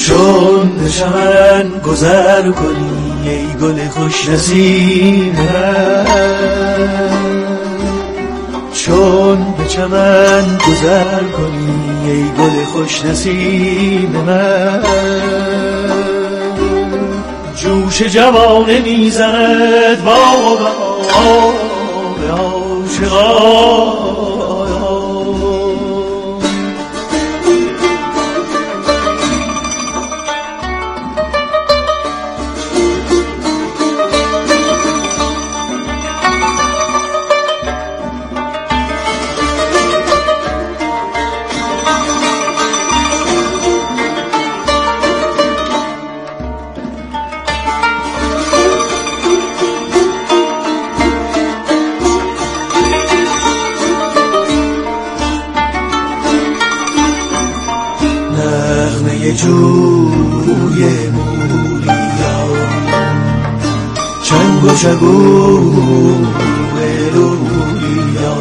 چون به چمن گذر کنی ای گل خوش نصیب من، چون به چمن گذر کنی ای گل خوش نصیب من، جوش جوانه میزند با به عاشقان. جوی موریا چنگ و چگو رویا،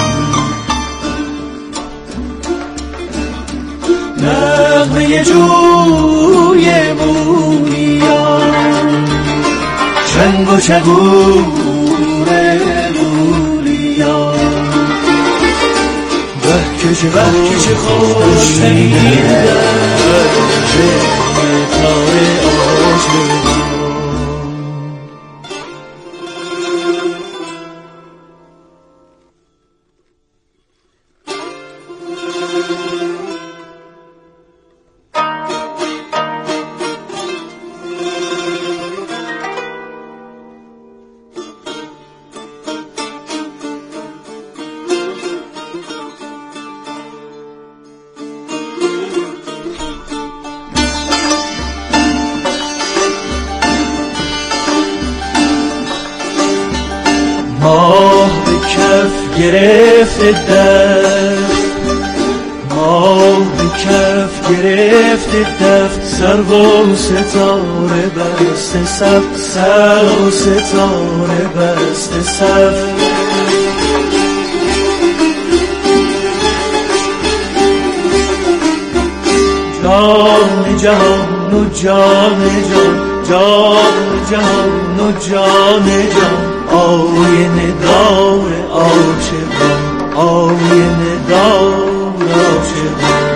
نغمه جوی موریا چنگ و چگو رویا، بهکش خوش شنیدم تار عاشقان. ماه به کف گرفته دست، ماه به کف گرفته دست، سرو و ستاره بسته صف، سرو و ستاره بسته صف، جان جهان و جان جان، جان جهان و جان جان، آینه دار عاشقان، آینه دار عاشقان.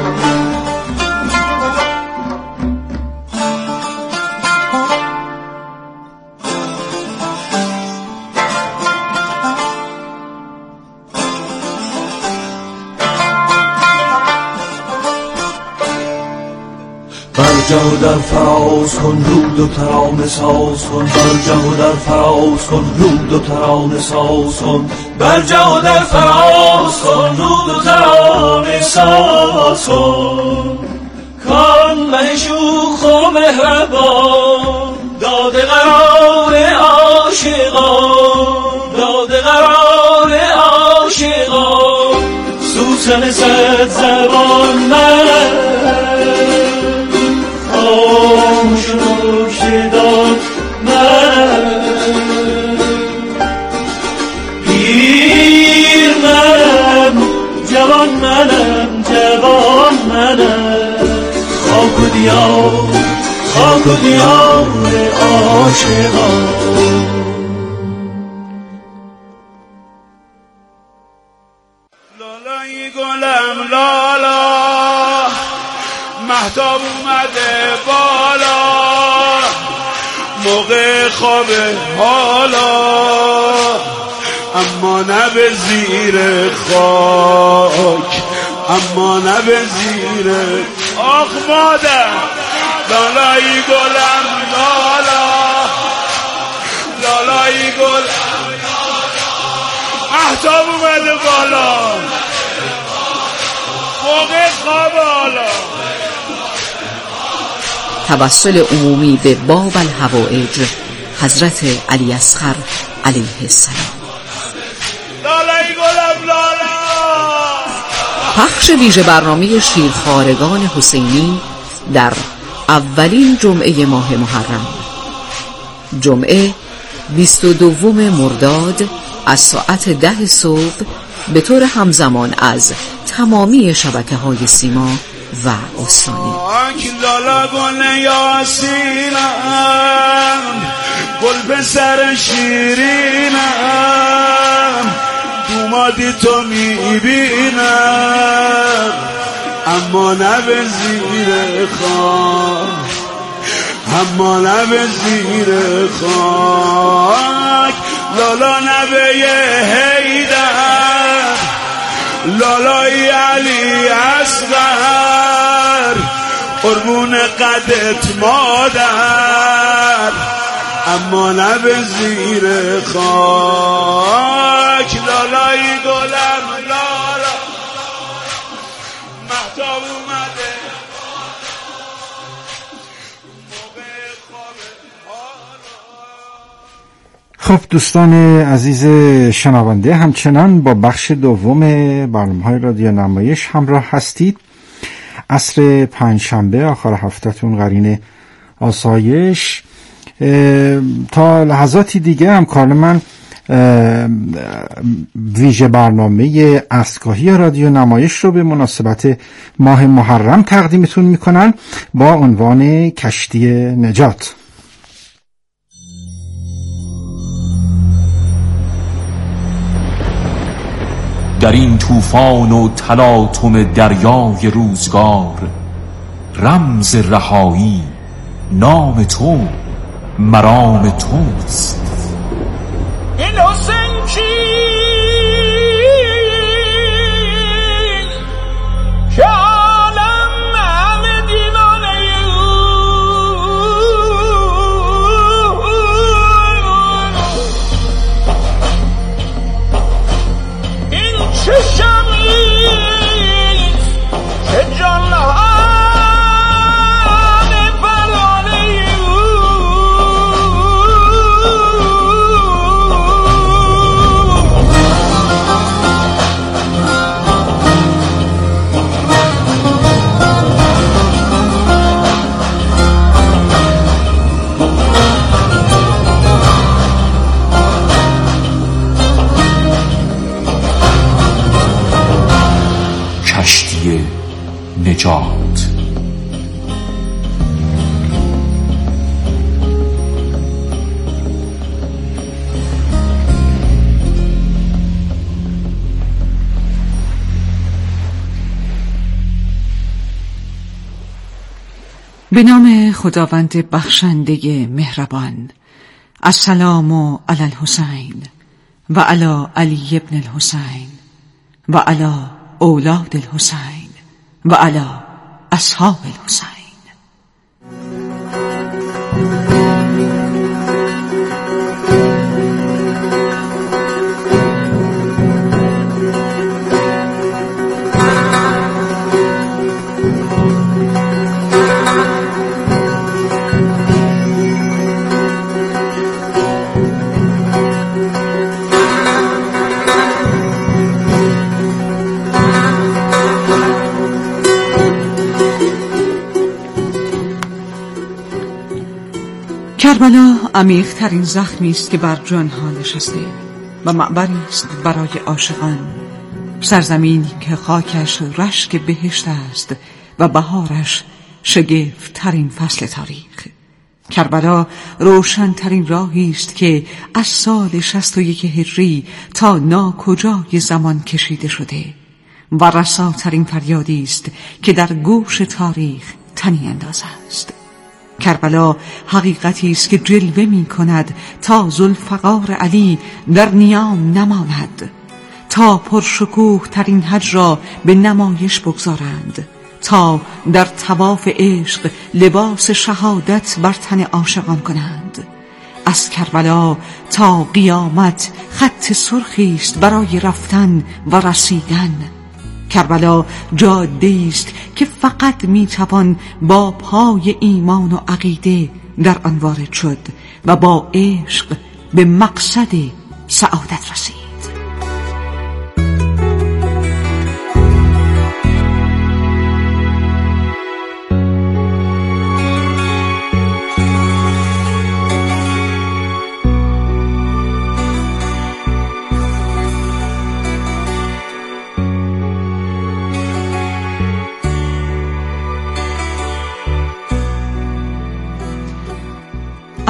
برجه و در فراز کن رود و ترانه ساز کن، برجه و در فراز کن رود و ترانه ساز کن، برجه و در فراز کن رود و ترانه ساز کن، کان مه شوخ و مهربان داده قرار عاشقان، داده قرار عاشقان، سوسن صد زبان من خاموش و شدان من، پیر منم جوان منم، جوان منم، خاک و دیار، خاک و دیار عاشقان. لالای گلم لالا مهتاب اومده بالا، موقع خواب حالا اما نه به زیر خاک، اما نه به زیر آخ مادر. لالای گلم لالا، لالای گلم مهتاب اومده بالا، موقع خواب حالا. توسل عمومی به باب الحوائج حضرت علی اصغر علیه السلام. لالای گلم لالا. پخش ویژه برنامه شیرخوارگان حسینی در اولین جمعه ماه محرم، جمعه 22 مرداد از ساعت 10 صبح به طور همزمان از تمامی شبکه‌های سیما و استانی. لالا گل یاسینم، گل به سر شیرینم، دومادی تو میبینم اما نه به زیر خاک، اما نه به زیر خاک. لالا نبه حیدر، لالای علی اصغر، قربون قدت مادر اما نه به زیر خاک. لالای گلم لالا، مهتاب اومده خب دوستان عزیز شنونده، همچنان با بخش دوم برنامه‌های رادیو نمایش همراه هستید. عصر پنجشنبه آخر هفته‌تون قرین آسایش. تا لحظاتی دیگه همکاران من ویژه برنامه عصرگاهی رادیو نمایش رو به مناسبت ماه محرم تقدیمتون میکنن با عنوان کشتی نجات. در این طوفان و تلاطم دریای روزگار، رمز رهایی نام تو، مرام توست. این حسین کی که عالم همه دیوانه این چه شمیست که جان کشتی نجات. به نام خداوند بخشنده مهربان. السلام علی الحسین و علی علی ابن الحسین و علی اولاد الحسین و علی اصحاب الحسین. کربلا عمیق‌ترین زخمی است که بر جانها نشسته و معبری است برای عاشقان، سرزمینی که خاکش رشک بهشت است و بهارش شگفت‌ترین فصل تاریخ. کربلا روشن‌ترین راهی است که از سال 61 هجری تا ناکجای زمان کشیده شده و رساترین فریادی است که در گوش تاریخ تنی انداز است. کربلا حقیقتی است که جلوه می کند تا ذوالفقار علی در نیام نماند، تا پرشکوه ترین حج را به نمایش بگذارند، تا در طواف عشق لباس شهادت بر تن عاشقان کنند. از کربلا تا قیامت خط سرخی است برای رفتن و رسیدن. کربلا جاده است که فقط میتوان با پای ایمان و عقیده در آن وارد شد و با عشق به مقصد سعادت رسید.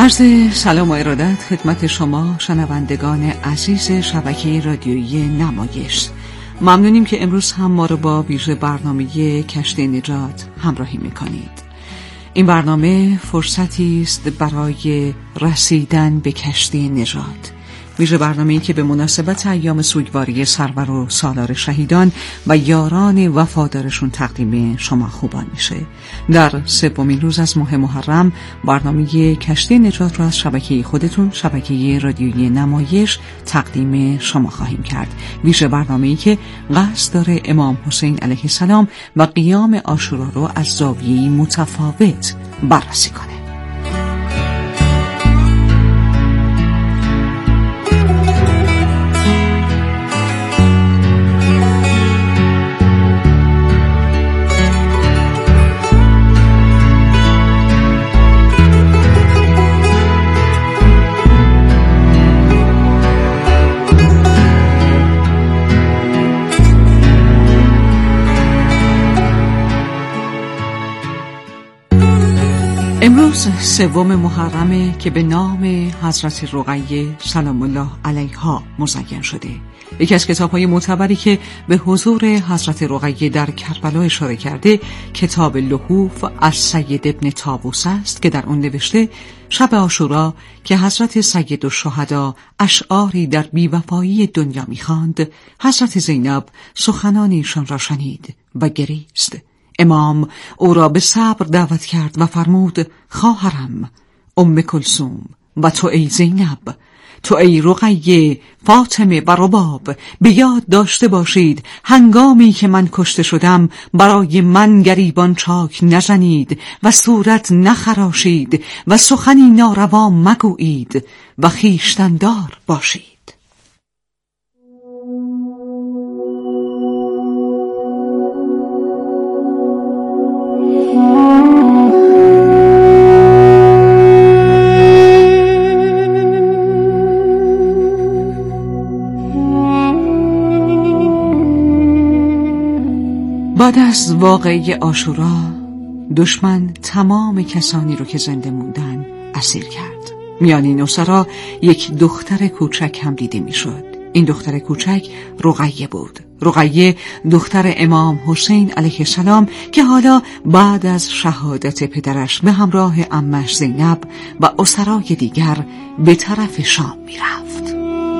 عرض سلام و ارادت خدمت شما شنوندگان عزیز شبکه رادیویی نمایش. ممنونیم که امروز هم ما رو با ویژه برنامه کشتی نجات همراهی میکنید. این برنامه فرصتی است برای رسیدن به کشتی نجات. ویژه برنامه‌ای که به مناسبت ایام سوگواری سرور و سالار شهیدان و یاران وفادارشون تقدیم شما خوبان میشه. در سومین روز از ماه محرم برنامه کشتی نجات را از شبکه خودتون، شبکه رادیویی نمایش، تقدیم شما خواهیم کرد. ویژه برنامه‌ای که قصد داره امام حسین علیه السلام و قیام عاشورا رو از زاویه‌ای متفاوت بررسی کنه. امروز سوم محرمه که به نام حضرت رقیه سلام الله علیها مزین شده. یکی از کتاب‌های معتبری که به حضور حضرت رقیه در کربلا اشاره کرده کتاب لحوف از سید ابن طاووس است که در اون نوشته شب عاشورا که حضرت سید الشهدا اشعاری در بی‌وفایی دنیا می‌خواند، حضرت زینب سخنان ایشان را شنید و گریست. امام او را به صبر دعوت کرد و فرمود: خواهرم، ام کلثوم و تو ای زینب، تو ای رقیه، فاطمه و رباب، به یاد داشته باشید هنگامی که من کشته شدم برای من گریبان چاک نزنید و صورت نخراشید و سخنی ناروا مگویید و خویشتندار باشید. بعد از واقعه عاشورا دشمن تمام کسانی رو که زنده موندن اسیر کرد. میان این اسرا یک دختر کوچک هم دیده میشد. این دختر کوچک رقیه بود. رقیه دختر امام حسین علیه السلام که حالا بعد از شهادت پدرش به همراه عمش زینب و اسرای دیگر به طرف شام میرفت.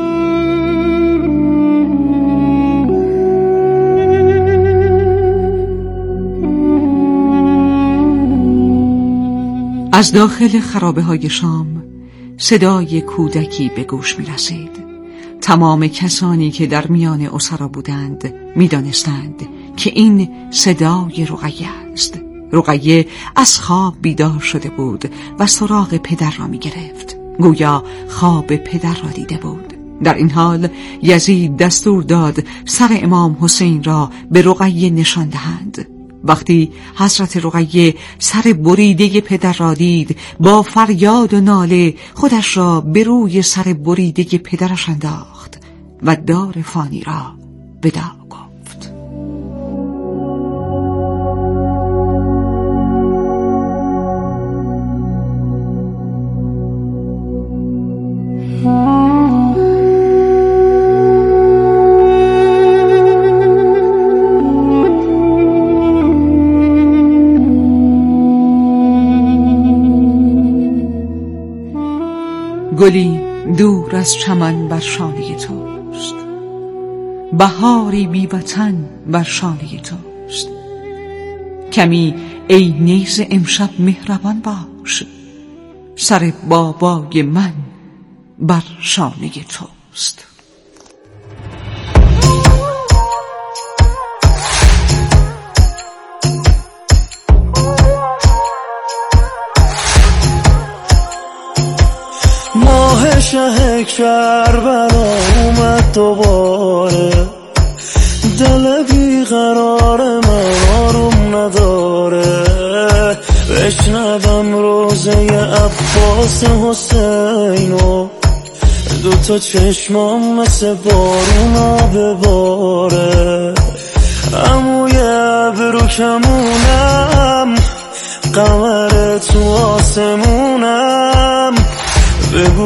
از داخل خرابه های شام صدای کودکی به گوش می رسید. تمام کسانی که در میان اسرا بودند می دانستند که این صدای رقیه است. رقیه از خواب بیدار شده بود و سراغ پدر را می گرفت. گویا خواب پدر را دیده بود. در این حال یزید دستور داد سر امام حسین را به رقیه نشان دهند. وقتی حضرت رقیه سر بریده پدر را دید، با فریاد و ناله خودش را به روی سر بریده پدرش انداخت و دار فانی را وداع گفت. گلی دور از چمن بر شانه توست، بهاری بی وطن بر شانه توست. کمی ای نیز امشب مهربان باش، سر بابای من بر شانه توست. شه کربلا اومد دوباره، دل بیقرار من آروم نداره. بشنوم روزه عباس حسینو، دوتا چشمام مثل بارونا بباره. عموی ابرو کمونم، قمر تو آسمونم،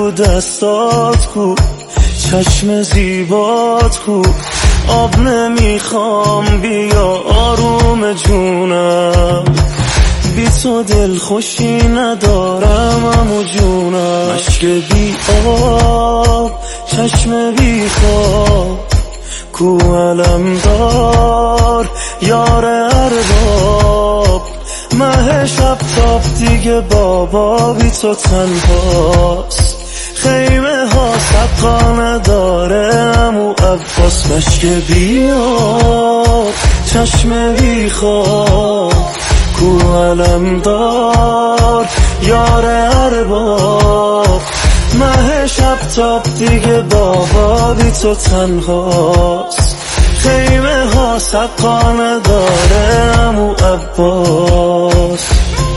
رو دستات کو، چشم زیبات کو، آب نمیخوام بیا آروم جونم، بی تو دل خوشی ندارم امو جونم. مشک بی آب چشم بی خواب، کو علم دار یار ارباب، مه شب تاب دیگه بابا بی تو تنهاست، خیمه ها سقا نداره امو عباس. مشک بی آب چشم بی خواب، کو علم دار یار ارباب، مه شب تاب دیگه بابا بی تو تنهاست، خیمه ها سقا نداره امو عباس.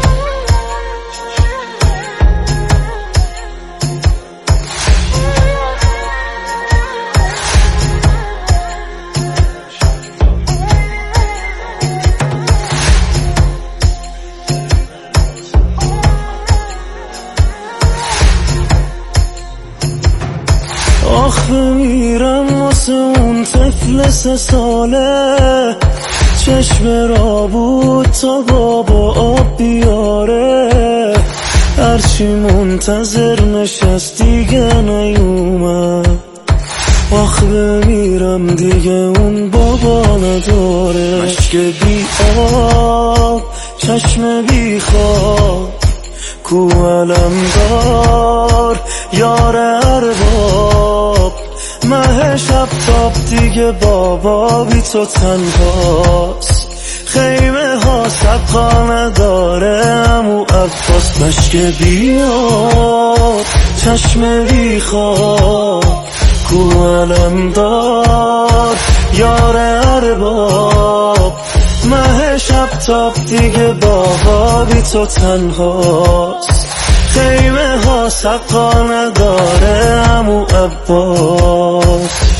آخه میرم واسه اون طفل 3 ساله، چشم را بود تا بابا آب بیاره، هرچی منتظر نشست دیگه نیومد، آخه میرم دیگه اون بابا نداره. مشک بی آب چشم بی خواب، کو علم دار یار ارباب، مه شب تاب دیگه بابا بی تو تنهاست، خیمه ها سقا نداره امو عباس. مشک بی آب چشم بی خواب، کو علم دار یار ارباب، مه شب تاب دیگه بابا بی تو تنهاست، خیمه ها سقا نداره امو عباس.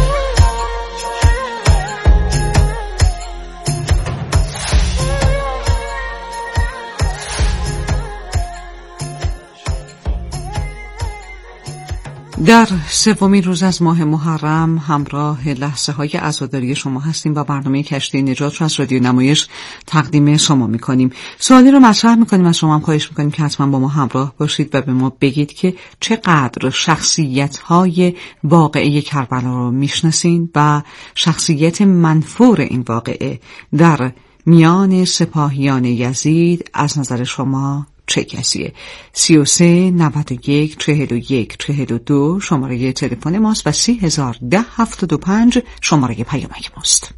در 3مین روز از ماه محرم همراه لحظه های عزاداری شما هستیم و برنامه کشتی نجات رو از رادیو نمایش تقدیم شما میکنیم. سوالی رو مطرح میکنیم، از شما هم خواهش میکنیم که حتما با ما همراه باشید و به ما بگید که چقدر شخصیت های واقعه کربلا رو میشناسین و شخصیت منفور این واقعه در میان سپاهیان یزید از نظر شما چه کسیه؟ 33 91 41 42 شماره تلفن ماست و 3010 75 شماره پیامک ماست.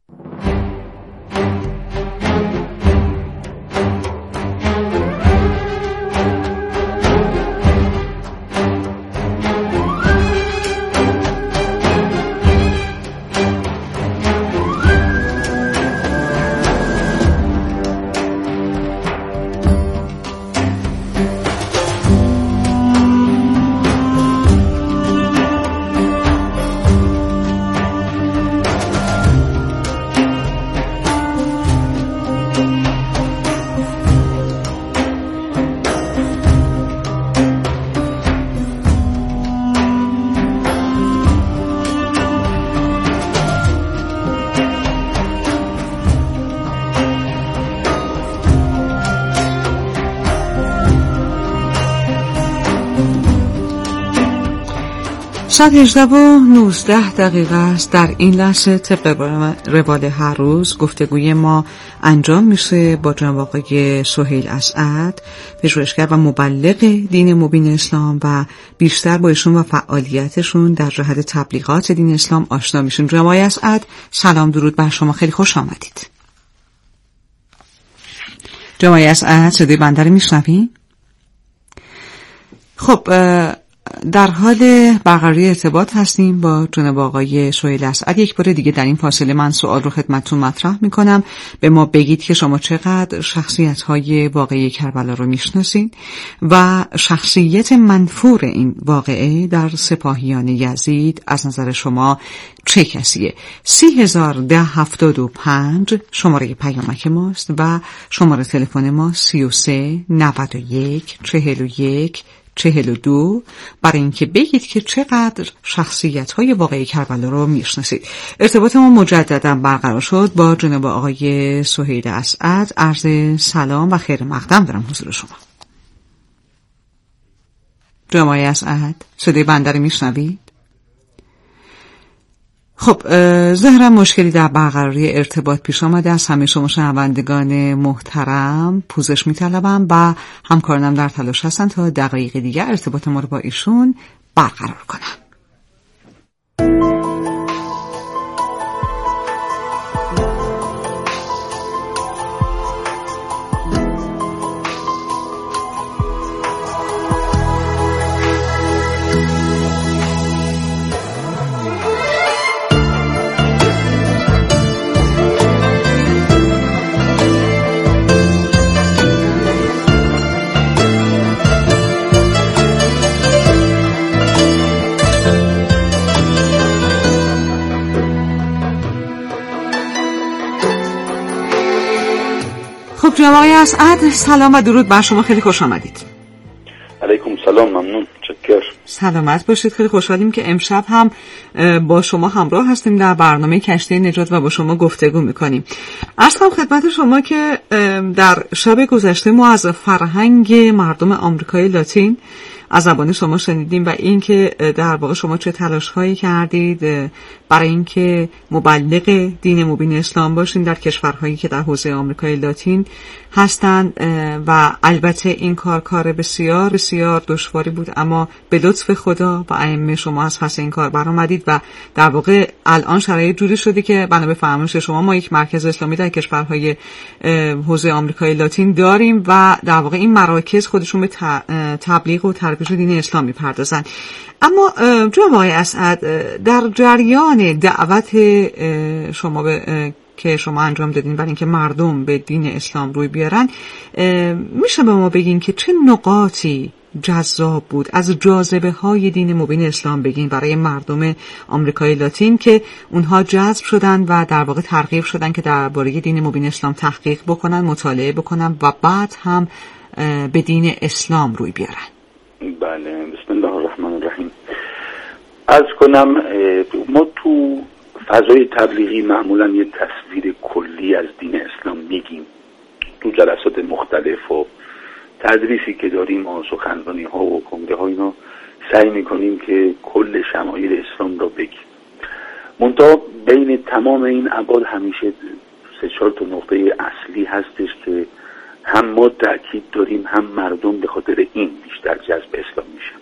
ساعت 18:19 است. در این لحظه طبق روال هر روز گفتگوی ما انجام میشه با جناب آقای سهیل اسعد، پژوهشگر و مبلغ دین مبین اسلام و بیشتر با ایشون و فعالیتشون در جهت تبلیغات دین اسلام آشنا میشون. جناب آقای اسعد سلام، درود بر شما، خیلی خوش آمدید. جناب آقای اسعد صدای بنده رو میشنوین؟ خب در حال برقراری ارتباط هستیم با جناب آقای سهیل اسعد. یک بار دیگه در این فاصله من سوال رو خدمتتون مطرح میکنم، به ما بگید که شما چقدر شخصیت‌های واقعی کربلا رو میشناسین و شخصیت منفور این واقعه در سپاهیان یزید از نظر شما چه کسیه؟ 301075 شماره پیامک ماست و شماره تلفن ما 33 91 41 42 برای اینکه بگید که چقدر شخصیت‌های واقعی کربلا رو میشناسید. ارتباط ما مجددا برقرار شد با جناب آقای سهیل اسعد. عرض سلام و خیر مقدم دارم حضور شما. جناب آقای اسعد، صدای بنده رو میشنوید؟ خب ظاهرا مشکلی در برقراری ارتباط پیش آمده. از همه شما شنوندگان محترم پوزش می‌طلبم و همکارانم در تلاش هستن تا دقایق دیگر ارتباط ما رو با ایشون برقرار کنن. جناب آقای اسعد، سلام و درود بر شما. خیلی خوش آمدید. علیکم سلام، ممنون، چکر. سلامت باشید. خیلی خوشحالیم که امشب هم با شما همراه هستیم در برنامه کشتی نجات و با شما گفتگو میکنیم. عرض کنم خدمت شما که در شب گذشته ما از فرهنگ مردم آمریکای لاتین از زبان شما شنیدیم و اینکه در واقع شما چه تلاش‌هایی کردید برای اینکه مبلغ دین مبین اسلام باشین در کشورهایی که در حوزه آمریکای لاتین هستند و البته این کار بسیار بسیار دشواری بود، اما به لطف خدا و ائمه شما از پس این کار برآمدید و در واقع الان شرایط جوری شده که بنا به فرمایش شما ما یک مرکز اسلامی در کشورهای حوزه آمریکای لاتین داریم و در واقع این مراکز خودشون به تبلیغ و ترویج دین اسلام می‌پردازن. اما جناب آقای اسعد، در جریان دعوت شما که شما انجام دادین برای اینکه مردم به دین اسلام روی بیارن، میشه به ما بگین که چه نقاطی جذاب بود از جاذبه های دین مبین اسلام بگین برای مردم آمریکای لاتین که اونها جذب شدن و در واقع ترغیب شدن که درباره دین مبین اسلام تحقیق بکنن، مطالعه بکنن و بعد هم به دین اسلام روی بیارن؟ بله، بسم الله الرحمن الرحیم. عرض کنم ما تو فضای تبلیغی معمولا یه تصویر کلی از دین اسلام میگیم تو جلسات مختلف و تدریسی که داریم و سخنرانی ها و کنگره ها، اینا سعی میکنیم که کل شمایل اسلام را بگیم. منتها بین تمام این ابعاد همیشه 3-4 تا نقطه اصلی هستش که هم ما تأکید داریم هم مردم به خاطر این بیشتر جذب اسلام میشن.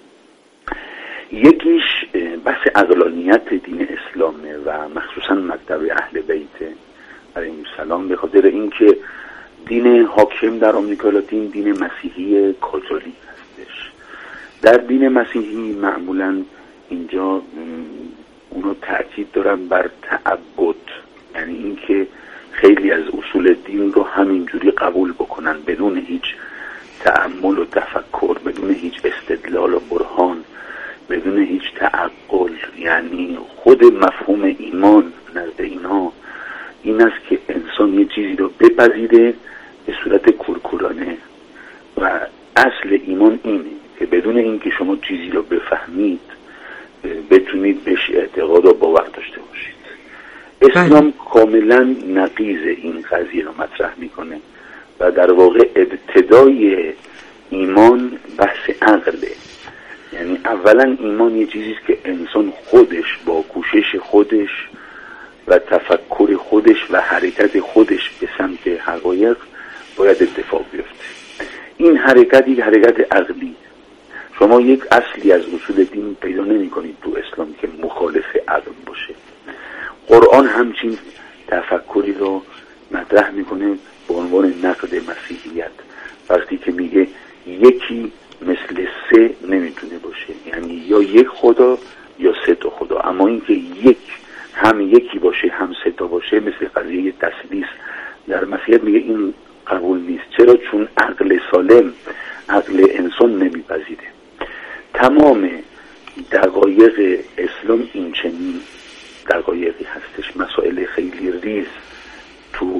یکیش بحث عقلانیت دین اسلامه و مخصوصا مکتب اهل بیت علیهم السلام، به خاطر اینکه دین حاکم در آمریکا لاتین دین مسیحی کاتولیک هستش. در دین مسیحی معمولا اینجا اونو تأکید دارن بر تعبد، یعنی اینکه خیلی از اصول دین رو همینجوری قبول بکنن بدون هیچ تأمل و تفکر، بدون هیچ استدلال و برهان، بدون هیچ تعقل. یعنی خود مفهوم ایمان نزد اینها این است که انسان یه چیزی رو بپذیره به صورت کورکورانه و اصل ایمان اینه که بدون اینکه شما چیزی رو بفهمید بتونید بهش اعتقاد و باور داشته باشید. اسلام کاملا نقیض این قضیه رو مطرح میکنه و در واقع ابتدای ایمان بحث عقله. یعنی اولا ایمان یه چیزیست که انسان خودش با کوشش خودش و تفکر خودش و حرکت خودش به سمت حقایق باید اتفاق بیفته. این حرکت یک حرکت عقلی. شما یک اصلی از اصول دین پیدا نمی کنید تو اسلام که مخالف عقل باشه. قرآن همچین تفکری رو مطرح میکنه به عنوان نقد مسیحیت، وقتی که میگه یکی مثل 3 نمیتونه باشه، یعنی یا یک خدا یا 3 تا خدا، اما اینکه یک هم یکی باشه هم 3 تا باشه مثل قضیه تثلیث در مسیحیت میگه این قبول نیست. چرا؟ چون عقل سالم، عقل انسان نمیپذیره. تمام دقایق اسلام این چنین دقایقی هستش، مسائل خیلی ریز تو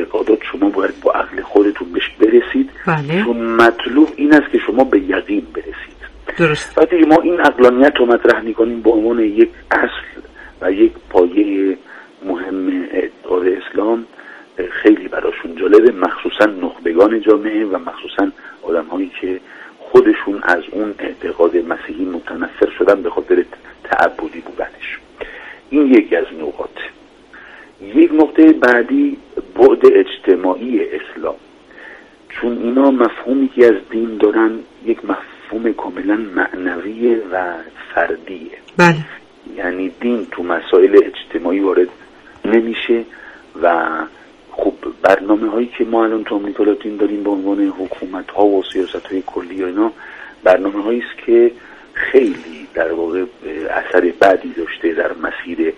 اعتقادات شما باید با عقل خودتون بهش برسید. بله. چون مطلوب این است که شما به یقین برسید. درست. وقتی ما این عقلانیت رو مطرح می‌کنیم به عنوان یک اصل و یک پایه مهم اعتقاد اسلام، خیلی براشون جالبه، مخصوصا نخبگان جامعه و مخصوصا آدم‌هایی که خودشون از اون اعتقاد مسیحی متنفر شدن به خاطر تعبدی بودنش. این یکی از نقاط. یک نقطه بعدی بعد اجتماعی اسلام، چون اینا مفهومی که از دین دارن یک مفهوم کاملا معنوی و فردیه. بله. یعنی دین تو مسائل اجتماعی وارد نمیشه و خب برنامه هایی که ما الان تو آمریکا لاتین داریم به عنوان حکومت ها و سیاست های کلی و اینا، برنامه هایی است که خیلی در واقع اثر بعدی داشته در مسیر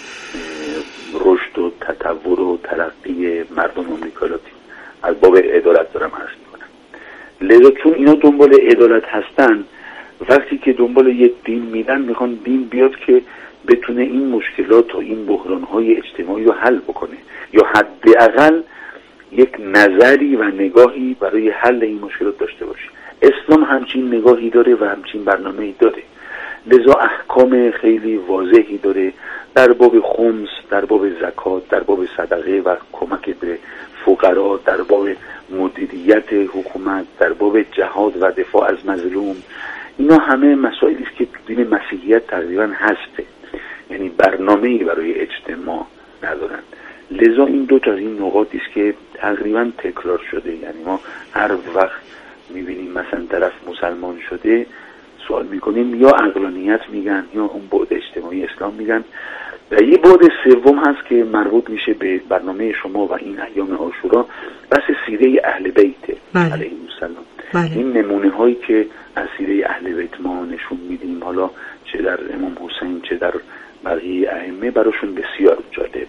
رشد و تطور و ترقی مردم آمریکا لاتین. از باب عدالت دارم عرض میکنم. لذا چون اینا دنبال عدالت هستن، وقتی که دنبال یک دین میرن، میخوان دین بیاد که بتونه این مشکلات و این بحرانهای اجتماعی رو حل بکنه، یا حداقل یک نظری و نگاهی برای حل این مشکلات داشته باشه. اسلام همچین نگاهی داره و همچین برنامه‌ای داره. لذا احکام خیلی واضحی داره در باب خمس، در باب زکات، در باب صدقه و کمک به فقرا، در باب مدیریت حکومت، در باب جهاد و دفاع از مظلوم. اینا همه مسائلی است که دین مسیحیت تقریبا هسته، یعنی برنامه‌ای برای اجتماع ندارن. لذا این دو تا از این نقاطی است که تقریبا تکرار شده. یعنی ما هر وقت می‌بینیم مثلا طرف مسلمان شده، سوال میکنیم یا عقلانیت میگن یا اون بعد اجتماعی اسلام میگن. و یه بعد سوم هست که مربوط میشه به برنامه شما و این ایام عاشورا، بس سیره اهل بیت علیهم السلام. این نمونه هایی که از سیره اهل بیت ما نشون میدیم، حالا چه در امام حسین چه در بقیه ائمه، براشون بسیار جالبه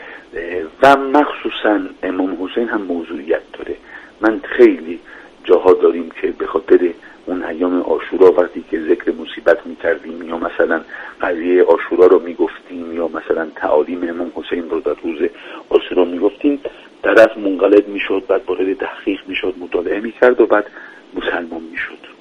و مخصوصا امام حسین هم موضوعیت داره. من خیلی جاها داریم که به خاطر اون ایام عاشورا وقتی که ذکر مصیبت میکردیم یا مثلا قضیه عاشورا رو میگفتیم یا مثلا تعالیم امام حسین رو در روز عاشورا میگفتیم، طرف منقلب میشد، بعد وارد تحقیق میشد، مطالعه میکرد و بعد مسلمان میشد.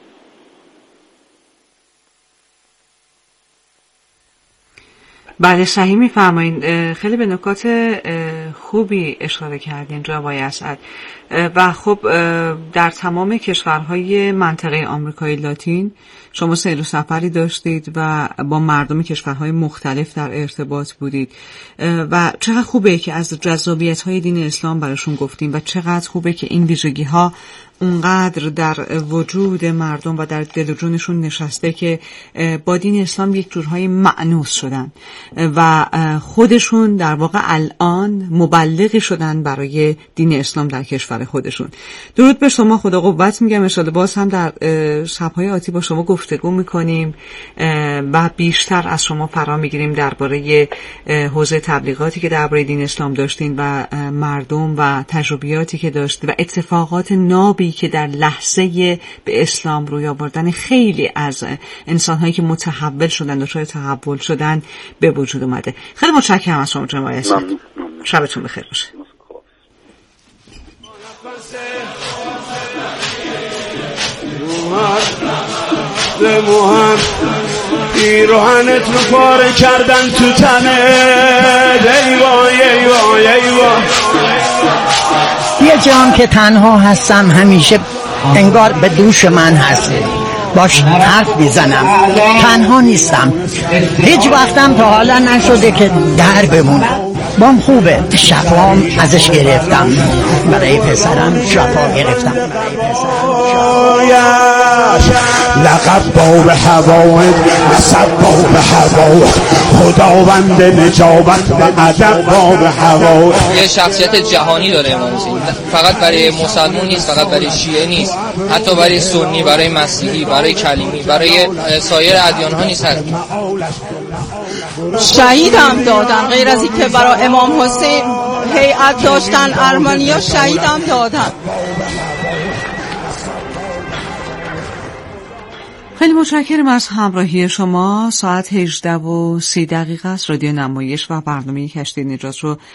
بله صحیح میفرمایید. خیلی به نکات خوبی اشاره کردین جناب اسعد. و خب در تمام کشورهای منطقه آمریکای لاتین شما سیر و سفری داشتید و با مردم کشورهای مختلف در ارتباط بودید و چقدر خوبه که از جذابیت‌های دین اسلام براشون گفتیم و چقدر خوبه که این ویژگی‌ها اونقدر در وجود مردم و در دل و جونشون نشسته که با دین اسلام یک جورهای مأنوس شدن و خودشون در واقع الان مبلغی شدن برای دین اسلام در کشور خودشون. درود به شما، خدا قوت میگم. ان شاءالله باز هم در شب‌های آتی با شما گفتگو میکنیم و بیشتر از شما فرا میگیریم درباره حوزه تبلیغاتی که درباره دین اسلام داشتین و مردم و تجربیاتی که داشتید و اتفاقات نابی که در لحظه به اسلام روی آوردن خیلی از انسان‌هایی که متحول شدن و شاید تحول شدن به وجود اومده. خیلی متشکرم از شما جناب اسعد. شبتون بخیر باشه. پیراهنت رو پاره کردن تو تنه، ای وای ای وای ای وای. یه جام که تنها هستم همیشه انگار به دوش من هست، باش حرف میزنم، تنها نیستم. هیچ وقتم تا حالا نشده که در بمونم. بام خوبه. شفام ازش گرفتم، برای پسرم شفا گرفتم. لقب باب هوا، نسب باب هوا، خداوند نجابت و ادب باب هوا. یه شخصیت جهانی داره امام حسین، فقط برای مسلمان نیست، فقط برای شیعه نیست، حتی برای سنی، برای مسیحی، برای کلیمی، برای سایر ادیان ها نیست. شهید هم دادن، غیر از اینکه برای امام حسین هیئت داشتن ارمنیا، شهید هم دادن. خیلی متشکرم از همراهی شما. ساعت 18:30 است. رادیو نمایش و برنامه کشتی نجات رو